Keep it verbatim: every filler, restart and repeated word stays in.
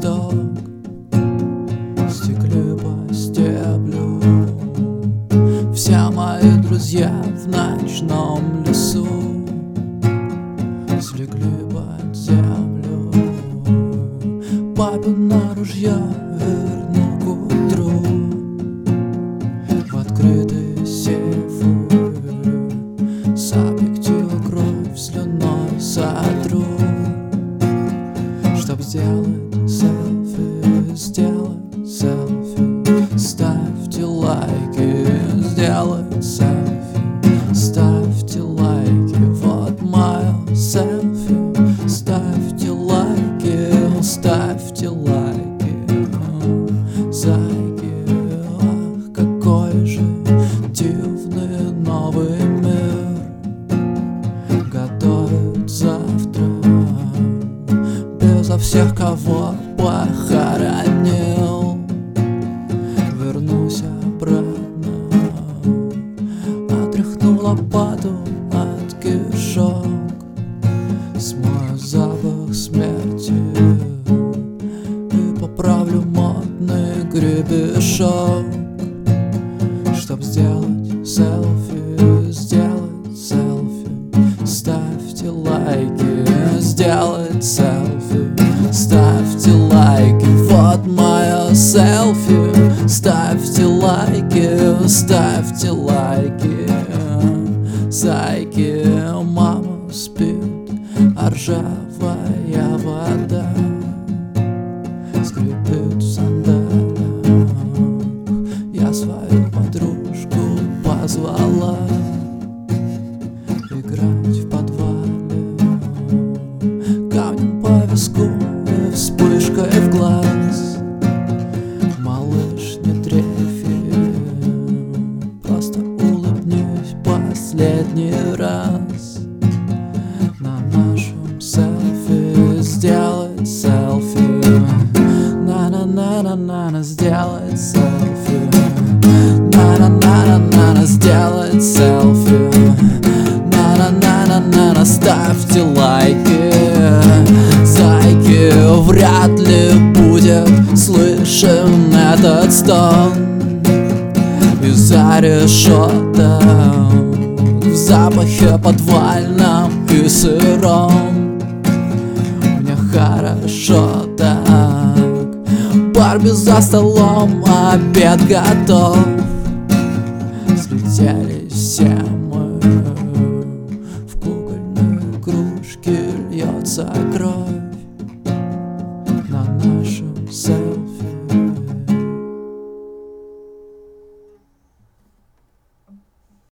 цветок, стекли по стеблю. Все мои друзья в ночном лесу слегли под землю. Папина ружья верну к утру в открытые сейфы. С объектива кровь слюной сотру, чтоб сделать селфи, сделать селфи. Ставьте лайки, сделать селфи. Ставьте лайки, вот мое селфи. Ставьте лайки, ставьте лайки. Зайки, ах, какой же дивный новый мир готовит завтра, безо всех, кого похоронил. Вернусь обратно, отряхну лопату от кишок, смою запах смерти и поправлю модный гребешок, чтоб сделать селфи, сделать селфи. Ставьте лайки, сделать селфи. Ставьте лайки, вот мое селфи. Ставьте лайки, ставьте лайки. Зайки, мама спит, а ржавая вода скрипит в сандалиях. Я свою подружку позвала играть в подвале, камнем по виску и вспышкой в глаз. Малыш, не трефи, просто улыбнись последний раз. На нашем селфи сделать селфи. На-на-на-на-на, сделать селфи. На-на-на-на-на, сделать селфи. На-на-на-на-на, ставьте лайки. Зайки, вряд ли будет слышен этот стон из-за решеток в запахе подвальном и сыром. Мне хорошо так, Барби за столом, обед готов. Слетелись все мы, в кукольные кружки льется кровь.